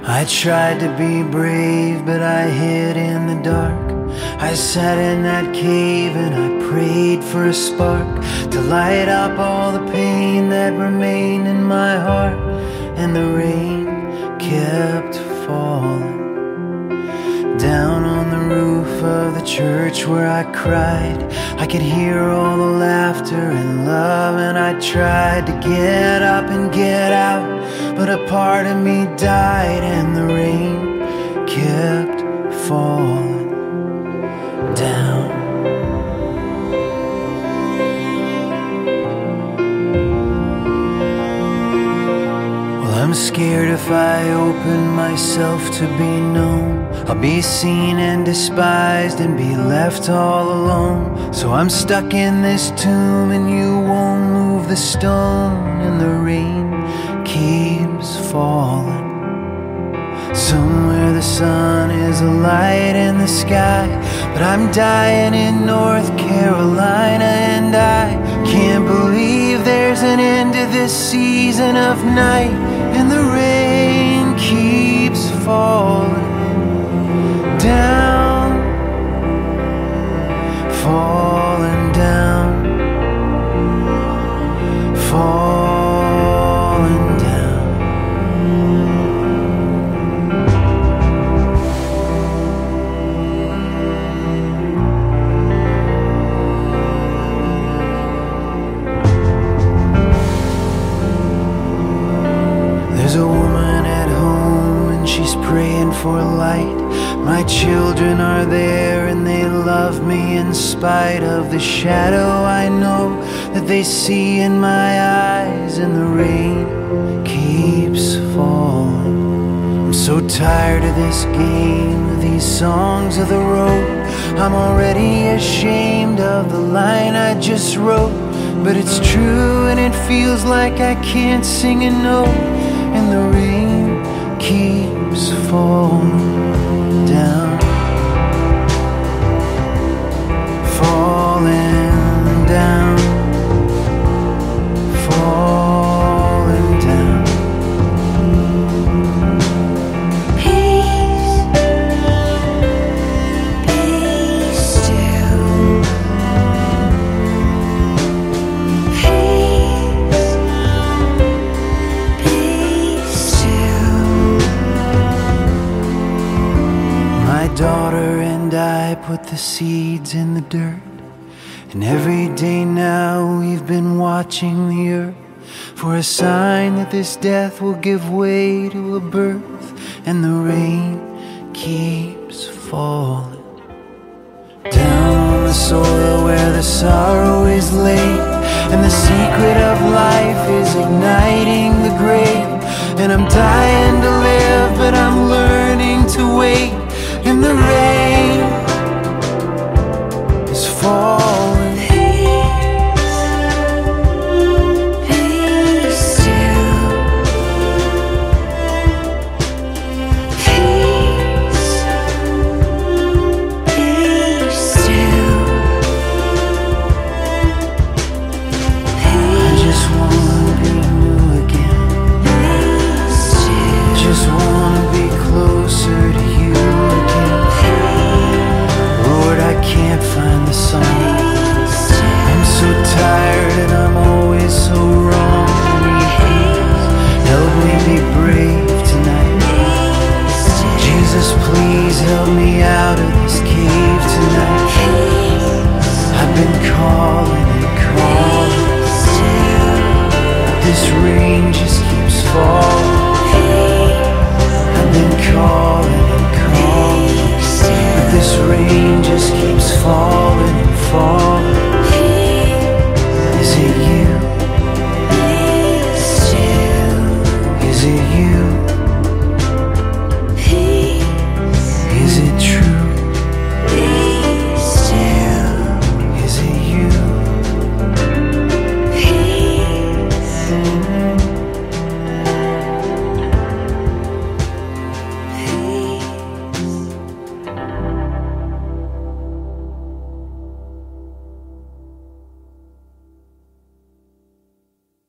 I tried to be brave, but I hid in the dark. I sat in that cave and I prayed for a spark to light up all the pain that remained in my heart. And the rain kept falling down on the roof of the church where I cried. I could hear all the laughter and love, and I tried to get up and get out, but a part of me died, and the rain kept falling down. Well, I'm scared if I open myself to be known, I'll be seen and despised and be left all alone. So I'm stuck in this tomb and you won't move the stone, and the rain keeps falling. Somewhere the sun is a light in the sky, but I'm dying in North Carolina, and I can't believe there's an end to this season of night, and the rain keeps falling down, falling down, falling down. There's a woman at home and she's praying for light. My children are there and they love me in spite of the shadow I know that they see in my eyes, and the rain keeps falling. I'm so tired of this game, of these songs of the road. I'm already ashamed of the line I just wrote, but it's true and it feels like I can't sing a note, and the rain keeps falling down, falling down, falling down. Peace, be still. Peace, be still. My daughter and I put the seeds in the dirt, and every day now we've been watching the earth for a sign that this death will give way to a birth, and the rain keeps falling down on the soil where the sorrow is laid, and the secret of life is igniting the grave. And I'm dying to live, but I'm learning to wait, and the rain is falling. Be still. Peace, be still. I just wanna be new again. Be still. Just wanna be closer to you again. Lord, I can't find the song. I'm so tired and I'm always so wrong. Please help me be brave tonight. Jesus, please help me out of this cave tonight. I've been calling and calling, but this rain just keeps falling. I've been calling and calling, but this rain just keeps falling and falling. Is it you?